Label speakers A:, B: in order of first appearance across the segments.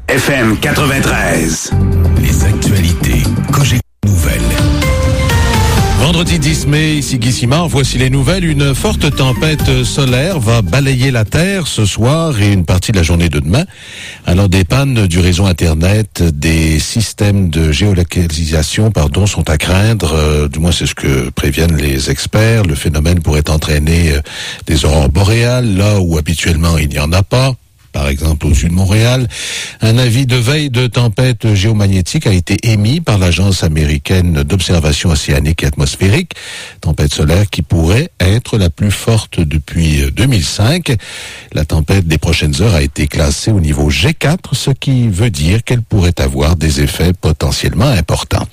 A: FM 93.
B: Les actualités Cogeco Nouvelles.
C: Vendredi 10 mai, ici Guy Simard, voici les nouvelles. Une forte tempête solaire va balayer la Terre ce soir et une partie de la journée de demain. Alors des pannes du réseau Internet, des systèmes de géolocalisation, sont à craindre. Du moins, c'est ce que préviennent les experts. Le phénomène pourrait entraîner des aurores boréales, là où habituellement il n'y en a pas. Par exemple, au sud de Montréal, un avis de veille de tempête géomagnétique a été émis par l'Agence américaine d'observation océanique et atmosphérique. Tempête solaire qui pourrait être la plus forte depuis 2005. La tempête des prochaines heures a été classée au niveau G4, ce qui veut dire qu'elle pourrait avoir des effets potentiellement importants.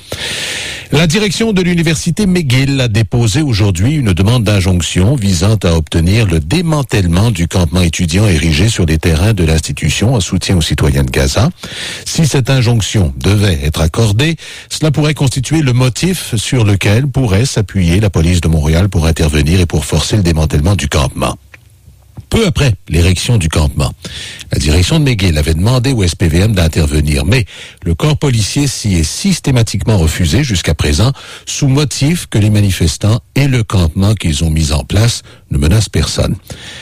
C: La direction de l'Université McGill a déposé aujourd'hui une demande d'injonction visant à obtenir le démantèlement du campement étudiant érigé sur les terrains de l'institution en soutien aux citoyens de Gaza. Si cette injonction devait être accordée, cela pourrait constituer le motif sur lequel pourrait s'appuyer la police de Montréal pour intervenir et pour forcer le démantèlement du campement. Peu après l'érection du campement, la direction de McGill avait demandé au SPVM d'intervenir, mais le corps policier s'y est systématiquement refusé jusqu'à présent, sous motif que les manifestants et le campement qu'ils ont mis en place ne menacent personne.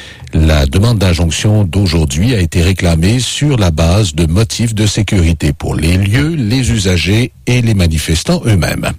C: La demande d'injonction d'aujourd'hui a été réclamée sur la base de motifs de sécurité pour les lieux, les usagers et les manifestants eux-mêmes.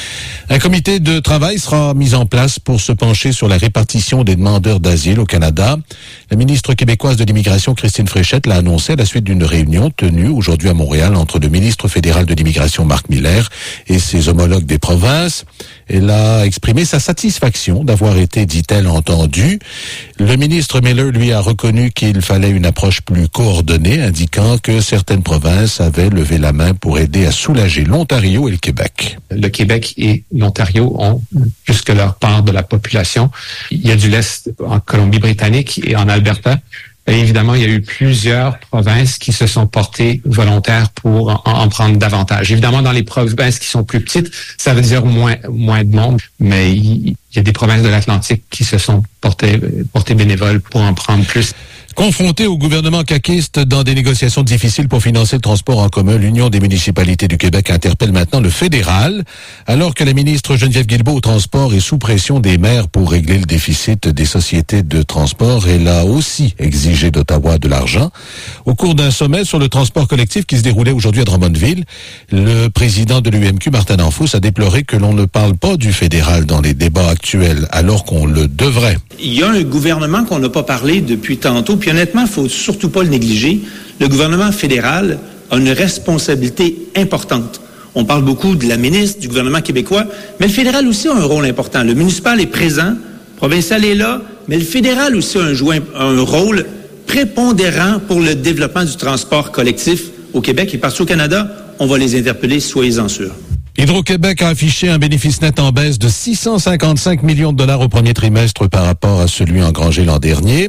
C: Un comité de travail sera mis en place pour se pencher sur la répartition des demandeurs d'asile au Canada. La ministre québécoise de l'Immigration, Christine Fréchette, l'a annoncé à la suite d'une réunion tenue aujourd'hui à Montréal entre le ministre fédéral de l'Immigration, Marc Miller, et ses homologues des provinces. Elle a exprimé sa satisfaction d'avoir été, dit-elle, entendue. Le ministre Miller, lui, a reconnu qu'il fallait une approche plus coordonnée, indiquant que certaines provinces avaient levé la main pour aider à soulager l'Ontario et le Québec.
D: Le Québec et l'Ontario ont plus que leur part de la population. Il y a du lest en Colombie-Britannique et en Alberta. Et évidemment, il y a eu plusieurs provinces qui se sont portées volontaires pour en prendre davantage. Évidemment, dans les provinces qui sont plus petites, ça veut dire moins de monde, mais il y a des provinces de l'Atlantique qui se sont portées bénévoles pour en prendre plus.
C: Confronté au gouvernement caquiste dans des négociations difficiles pour financer le transport en commun, l'Union des municipalités du Québec interpelle maintenant le fédéral, alors que la ministre Geneviève Guilbeault au transport est sous pression des maires pour régler le déficit des sociétés de transport. Elle a aussi exigé d'Ottawa de l'argent. Au cours d'un sommet sur le transport collectif qui se déroulait aujourd'hui à Drummondville, le président de l'UMQ, Martin Danfous, a déploré que l'on ne parle pas du fédéral dans les débats actuels, alors qu'on le devrait.
E: Il y a un gouvernement qu'on n'a pas parlé depuis tantôt, puis honnêtement, il ne faut surtout pas le négliger. Le gouvernement fédéral a une responsabilité importante. On parle beaucoup de la ministre, du gouvernement québécois, mais le fédéral aussi a un rôle important. Le municipal est présent, le provincial est là, mais le fédéral aussi a un rôle prépondérant pour le développement du transport collectif au Québec et partout au Canada. On va les interpeller, soyez-en sûrs.
C: Hydro-Québec a affiché un bénéfice net en baisse de 655 millions de dollars au premier trimestre par rapport à celui engrangé l'an dernier.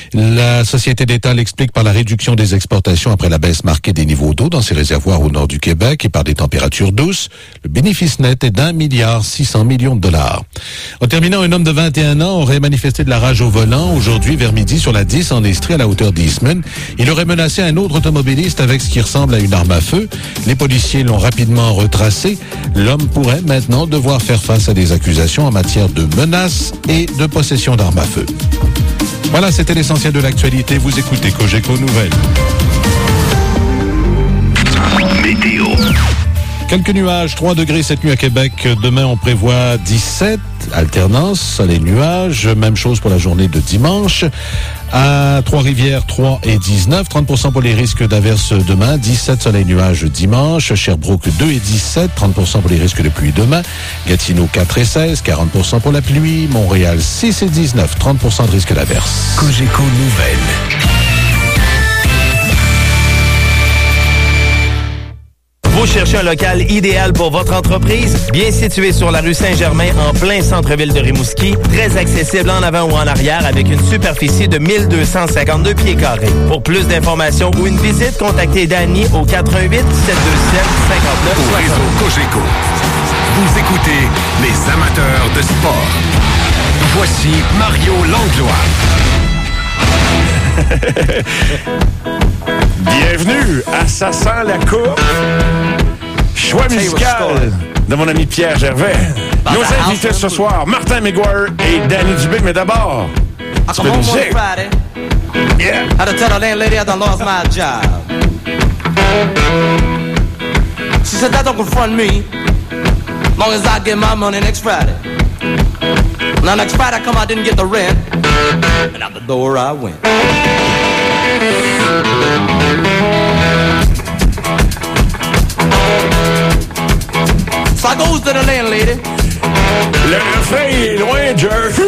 C: La société d'État l'explique par la réduction des exportations après la baisse marquée des niveaux d'eau dans ses réservoirs au nord du Québec et par des températures douces. Le bénéfice net est d'1,6 milliard de dollars. En terminant, un homme de 21 ans aurait manifesté de la rage au volant aujourd'hui vers midi sur la 10 en Estrie à la hauteur d'Eastman. Il aurait menacé un autre automobiliste avec ce qui ressemble à une arme à feu. Les policiers l'ont rapidement retracé. L'homme pourrait maintenant devoir faire face à des accusations en matière de menaces et de possession d'armes à feu. Voilà, c'était l'essentiel de l'actualité. Vous écoutez Cogeco Nouvelles.
A: Météo.
C: Quelques nuages, 3 degrés cette nuit à Québec. Demain, on prévoit 17, alternance, soleil, nuages. Même chose pour la journée de dimanche. À Trois-Rivières, 3 et 19. 30% pour les risques d'averses demain. 17 soleil, nuages dimanche. Sherbrooke, 2 et 17. 30% pour les risques de pluie demain. Gatineau, 4 et 16. 40% pour la pluie. Montréal, 6 et 19. 30% de risque d'averses.
B: Cogeco Nouvelles.
F: Vous cherchez un local idéal pour votre entreprise? Bien situé sur la rue Saint-Germain, en plein centre-ville de Rimouski, très accessible en avant ou en arrière avec une superficie de 1252 pieds carrés. Pour plus d'informations ou une visite, contactez Danny au 88 727 59
B: Au réseau Cogeco. Vous écoutez les amateurs de sport. Voici Mario Langlois.
G: Bienvenue à Ça sent la coupe. Choix musical de mon ami Pierre Gervais. Nos invités ce soir, Martin McGuire et Danny Dubé. Mais d'abord,
H: I come home on Friday.
G: Yeah.
H: Had to tell the landlady I done lost my job. She said that don't confront me, long as I get my money next Friday. Now next Friday I come, I didn't get the rent, and out the door I went. So I goes to the landlady.
G: Le refrain est loin, Jerk.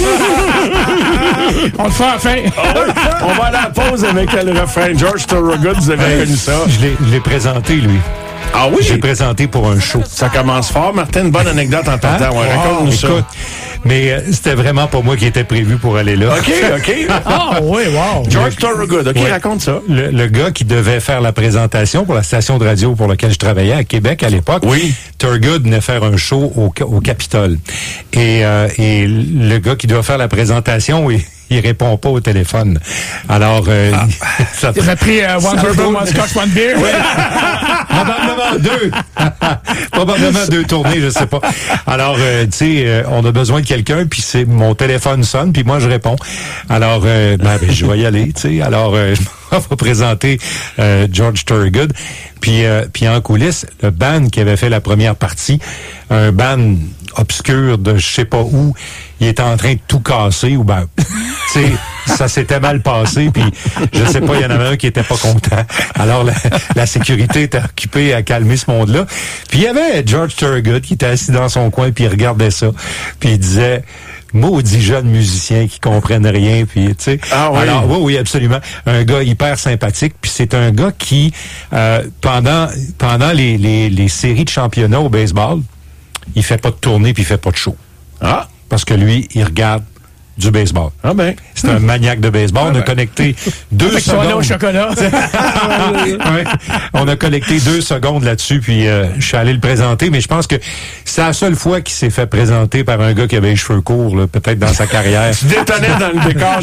I: On le fait enfin.
G: On va à la pause avec le refrain. George Thorogood, vous avez connu ça.
J: Je l'ai présenté, lui.
G: Ah oui?
J: J'ai présenté pour un show.
G: Ça commence fort. Martin, une bonne anecdote en partant. Ouais, raconte-nous ça.
J: Écoute, mais c'était vraiment pas moi qui étais prévu pour aller là.
G: OK.
I: Ah oui, wow.
G: George Thorogood. OK, raconte ça.
J: Le gars qui devait faire la présentation pour la station de radio pour laquelle je travaillais à Québec à l'époque,
G: oui.
J: Thorogood venait faire un show au Capitole. Et le gars qui doit faire la présentation, il répond pas au téléphone. Alors, ça
I: Il a pris one bourbon, one scotch, one beer.
J: Probablement deux tournées, je sais pas. Alors, tu sais, on a besoin de quelqu'un, puis mon téléphone sonne, puis moi je réponds. Alors, je vais y aller, tu sais. Alors, je vais présenter George Thorogood. Puis en coulisses, le band qui avait fait la première partie, un band obscur de je sais pas où, il était en train de tout casser, ou tu sais, ça s'était mal passé, puis je sais pas, il y en avait un qui était pas content. Alors la sécurité était occupée à calmer ce monde-là. Puis il y avait George Thorogood qui était assis dans son coin, puis il regardait ça, puis il disait... Maudit jeune musicien qui comprennent rien, puis tu sais.
G: Ah oui.
J: Alors oui, absolument. Un gars hyper sympathique, puis c'est un gars qui pendant les séries de championnat au baseball, il fait pas de tournée puis il fait pas de show. Ah, parce que lui, il regarde du baseball. Ah ben, c'est un maniaque de baseball. On a connecté 2 secondes.
I: Au chocolat.
J: Ouais. On a connecté 2 secondes là-dessus, puis je suis allé le présenter, mais je pense que c'est la seule fois qu'il s'est fait présenter par un gars qui avait les cheveux courts, là, peut-être dans sa carrière.
G: Tu détonnais dans le décor.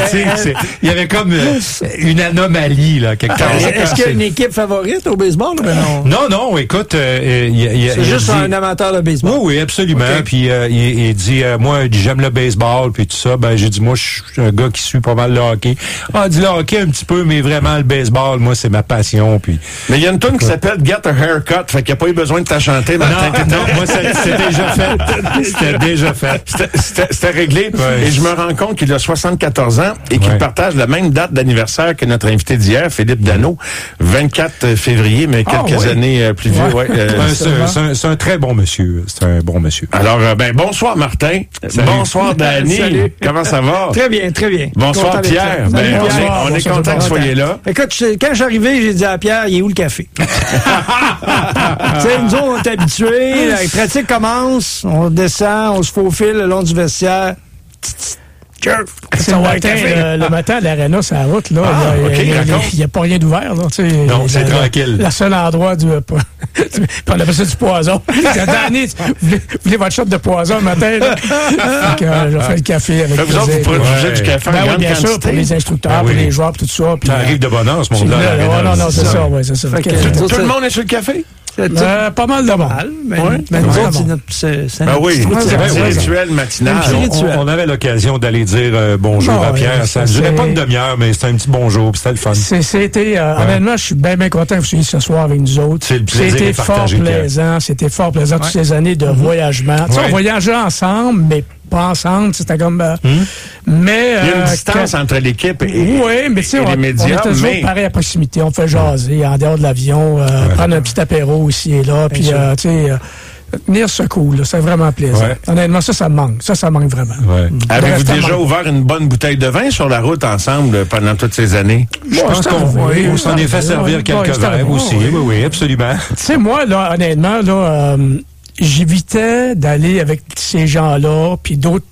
J: Il y avait comme une anomalie là quelque part.
K: Est-ce qu'il y a une équipe favorite au baseball?
J: Non, écoute,
K: c'est juste un amateur de baseball.
J: Oui, absolument. Okay. Puis il dit, moi, j'aime le baseball, puis tout ça. Ben, j'ai dit, moi, je suis un gars qui suit pas mal le hockey. Ah, il dit le hockey un petit peu, mais vraiment le baseball, moi, c'est ma passion. Puis.
G: Mais il y a une tune qui s'appelle Get a Haircut, fait qu'il n'y a pas eu besoin de t'enchanter.
J: Non, moi, c'est déjà fait. C'était déjà fait.
G: C'était réglé. Ouais. Et je me rends compte qu'il a 74 ans et qu'il partage la même date d'anniversaire que notre invité d'hier, Philippe Dano, 24 février, mais quelques années plus vieux. Ouais.
J: C'est un très bon monsieur. C'est un bon monsieur.
G: Alors, bonsoir Martin.
J: Salut.
G: Bonsoir Danny.
K: Salut.
G: Comment ça va?
K: Très bien, très bien.
G: Bonsoir Pierre. On est content que vous soyez là.
K: Écoute, quand je suis arrivé, j'ai dit à Pierre, il est où le café? Tu sais, nous autres, on est habitués, la pratique commence, on descend, on se faufile le long du vestiaire.
I: Le matin à l'aréna, c'est la route. Là. Il n'y a pas rien d'ouvert. Là,
J: non, c'est tranquille.
I: Le seul endroit du... on appelle ça du poison. Danny, vous voulez votre shot de poison le matin? Je fais le café avec
G: vous autres, vous produisez du café en grande
I: bien
G: quantité.
I: sûr, pour les instructeurs, pour les joueurs, tout ça.
J: Ça arrive de bonne heure, ce monde-là.
I: Non, c'est ça. Ouais, c'est ça.
G: Tout le monde est sur le café?
I: Pas mal de mal.
K: Mais nous autres, c'est
G: un rituel matinal.
J: On avait l'occasion d'aller dire bonjour à Pierre. Ça ne durait pas une demi-heure, mais c'était un petit bonjour, c'était le fun.
I: Honnêtement, je suis bien content que vous soyez ce soir avec nous autres. C'était fort plaisant. C'était fort plaisant toutes ces années de voyagement. On voyageait ensemble, mais pas ensemble, c'était comme... mais,
G: il y a une distance entre l'équipe et les médias.
I: On est toujours pareil à proximité. On fait jaser en dehors de l'avion, prendre un petit apéro ici et là, puis tu sais... tenir ce coup, là, c'est vraiment plaisant. Ouais. Honnêtement, ça me manque. Ça manque vraiment.
J: Ouais.
G: Avez-vous déjà ouvert une bonne bouteille de vin sur la route ensemble pendant toutes ces années?
J: Je pense qu'on s'en est fait servir quelques verres aussi. Oui, absolument.
I: Tu sais, moi, là, honnêtement, là... j'évitais d'aller avec ces gens-là, puis d'autres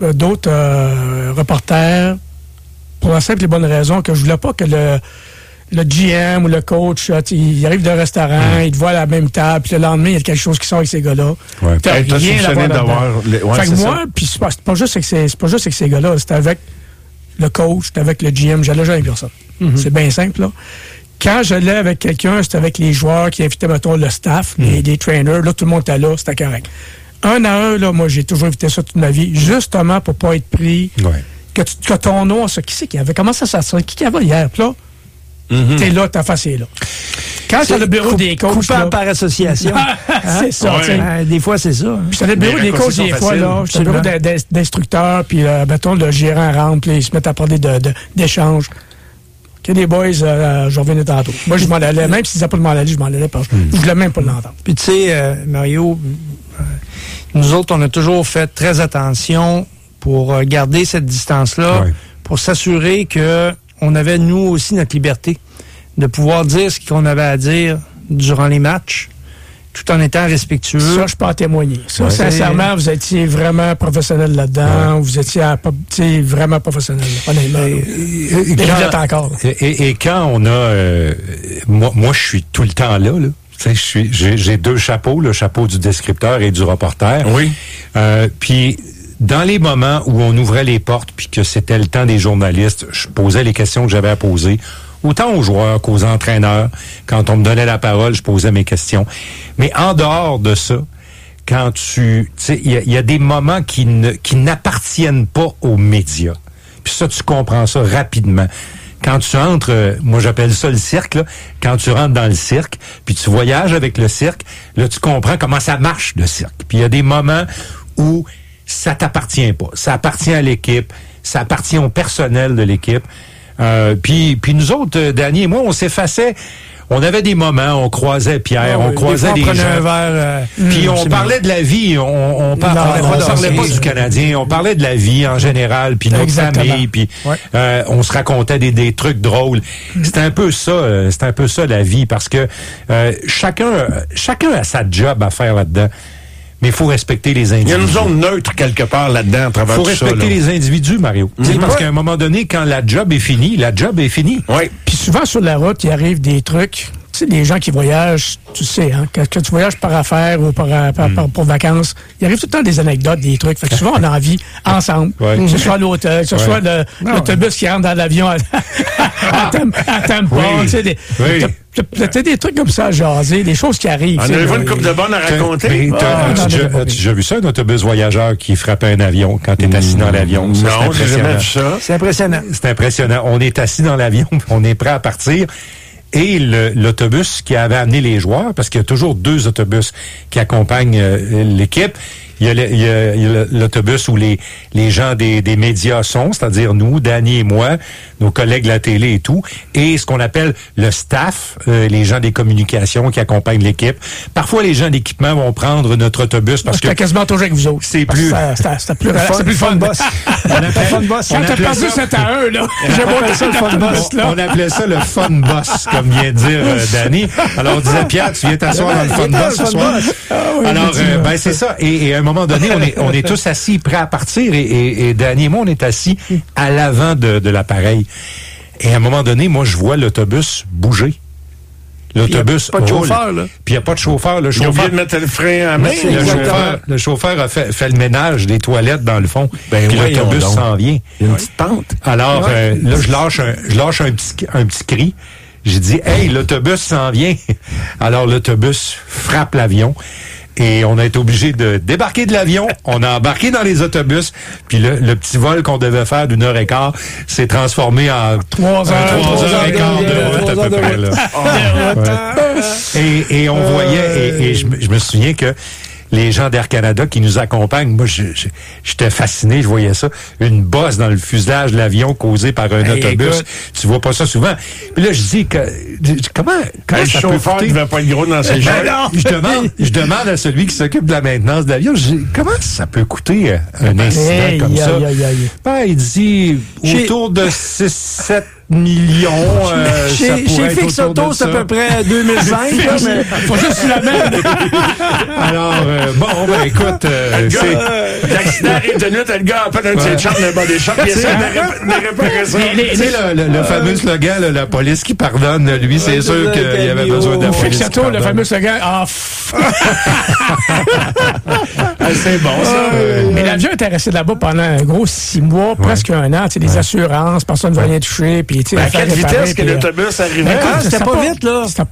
I: reporters, pour la simple et bonne raison que je voulais pas que le GM ou le coach, il arrive d'un restaurant, il te voit à la même table, puis le lendemain, il y a quelque chose qui sort avec ces gars-là.
J: Ouais.
I: T'as rien
G: d'avoir...
I: fait que moi, puis c'est pas juste avec ces gars-là, c'est avec le coach, c'était avec le GM, j'allais jamais avec personne. C'est bien simple, là. Quand j'allais avec quelqu'un, c'était avec les joueurs qui invitaient, mettons, le staff, les trainers. Là, tout le monde était là, c'était correct. Un à un, là, moi, j'ai toujours évité ça toute ma vie, justement pour pas être pris.
J: Ouais.
I: Que ton nom, ça, qui c'est qui avait? Comment ça se Qui y avait hier? Puis là, t'es là, ta face est là. Quand c'est le bureau des coachs.
K: Coupable par association.
I: C'est ça.
K: Des fois, c'est ça.
I: Puis c'est le bureau des coachs, des fois, là. C'est le bureau d'instructeurs, puis, mettons, le gérant rentre, puis ils se mettent à parler d'échanges. OK, les boys, je revenais tantôt. Moi, je m'en allais. Même s'ils n'avaient pas de m'en aller, je m'en allais parce que je voulais même pas l'entendre.
K: Puis, tu sais, Mario, nous autres, on a toujours fait très attention pour garder cette distance-là, pour s'assurer que on avait, nous aussi, notre liberté de pouvoir dire ce qu'on avait à dire durant les matchs, tout en étant respectueux.
I: Ça, je peux en témoigner. Ça, sincèrement, vous étiez vraiment professionnel là-dedans. Vous étiez vraiment professionnel, honnêtement. Et vous êtes encore.
J: Et quand on a... moi, je suis tout le temps là. J'ai deux chapeaux, le chapeau du descripteur et du reporter.
G: Oui.
J: Puis... Dans les moments où on ouvrait les portes puis que c'était le temps des journalistes, je posais les questions que j'avais à poser, autant aux joueurs qu'aux entraîneurs. Quand on me donnait la parole, je posais mes questions. Mais en dehors de ça, quand tu sais, il y a des moments qui n'appartiennent pas aux médias. Puis ça, tu comprends ça rapidement. Quand tu entres, moi j'appelle ça le cirque, là, quand tu rentres dans le cirque, puis tu voyages avec le cirque, là tu comprends comment ça marche le cirque. Puis il y a des moments où ça t'appartient pas. Ça appartient à l'équipe, ça appartient au personnel de l'équipe. Puis nous autres, Danny et moi, on s'effaçait. On avait des moments, on croisait Pierre, on croisait des gens.
K: Un verre,
J: puis on parlait de la vie. On parlait pas du Canadien. On parlait de la vie en général, puis notre famille, puis on se racontait des trucs drôles. C'était un peu ça la vie, parce que chacun a sa job à faire là-dedans. Mais il faut respecter les individus.
G: Il y a une zone neutre quelque part là-dedans à travers tout ça.
J: Il faut respecter les individus, Mario. Parce qu'à un moment donné, quand la job est finie, la job est finie.
G: Oui.
I: Puis souvent, sur la route, il arrive des trucs. Tu sais, les gens qui voyagent, tu sais, hein, que tu voyages par affaires ou pour vacances, il arrive tout le temps des anecdotes, des trucs. Fait que souvent, on a envie ensemble. Que ce soit l'hôtel, que ce soit l'autobus qui rentre dans l'avion à Tampa. Tu sais, peut-être des trucs comme ça à jaser, des choses qui arrivent.
G: On avait une couple de bonnes à raconter.
J: As-tu déjà vu ça, un autobus voyageur qui frappait un avion quand tu es assis dans l'avion?
G: Non, j'ai jamais vu ça.
K: C'est impressionnant.
J: C'est impressionnant. On est assis dans l'avion, on est prêt à partir. Et l'autobus qui avait amené les joueurs, parce qu'il y a toujours deux autobus qui accompagnent l'équipe. Il y a l'autobus où les gens des médias sont, c'est-à-dire nous, Danny et moi, nos collègues de la télé et tout, et ce qu'on appelle le staff, les gens des communications qui accompagnent l'équipe. Parfois, les gens d'équipement vont prendre notre autobus parce que...
I: C'était quasiment toujours avec vous autres.
J: C'est plus...
I: C'était plus fun boss. Quand t'as perdu 7 à 1, là, j'ai monté ça le fun boss, là.
J: On appelait ça le fun boss, comme vient de dire Danny. Alors, on disait, Pierre, tu viens t'asseoir dans le fun boss ce soir? Alors, c'est ça. Et à un moment donné, on est tous assis, prêts à partir, et Danny et moi, on est assis à l'avant de l'appareil. Et à un moment donné, moi, je vois l'autobus bouger. L'autobus
K: pas de chauffeur, là.
J: Puis il n'y a pas de chauffeur. Le chauffeur...
G: Il a oublié de mettre le frein à main.
J: Le chauffeur a fait le ménage des toilettes dans le fond. Puis l'autobus s'en vient.
G: Il y a une petite pente.
J: Alors, là, je lâche un petit cri. J'ai dit, hey, l'autobus s'en vient. Alors, l'autobus frappe l'avion. Et on a été obligé de débarquer de l'avion. On a embarqué dans les autobus. Puis le petit vol qu'on devait faire d'1 heure et quart s'est transformé en
I: 3 heures
J: et quart de route à peu près. Là. Et on voyait, et je me souviens que les gens d'Air Canada qui nous accompagnent, moi, j'étais fasciné, je voyais ça, une bosse dans le fuselage de l'avion causée par un autobus. Écoute, tu vois pas ça souvent. Puis là, je dis que comment
G: le
J: ça
G: chauffeur
J: peut
G: ne devait pas être gros dans ses jambes.
J: Je demande à celui qui s'occupe de la maintenance de l'avion, je dis, comment ça peut coûter un incident comme ça? Ben, il dit autour de 6-7 millions.
K: Chez Fix Auto, c'est à peu près 2005. Mais
I: faut juste que tu l'amènes.
J: Alors, écoute,
G: l'accident arrive de nuit, le gars appelle un de ses chums d'un body shop, il essaie de réparer ça.
J: Tu sais, le fameux slogan, la police qui pardonne, lui, c'est sûr qu'il y avait besoin de la police.
I: Fix Auto, le fameux slogan,
G: C'est bon, ça.
I: Mais l'avion était resté là-bas pendant un gros 6 mois, presque un an. Les assurances, personne ne va rien toucher. Puis,
G: à quelle vitesse que l'autobus arrivait?
K: C'était pas vite, là.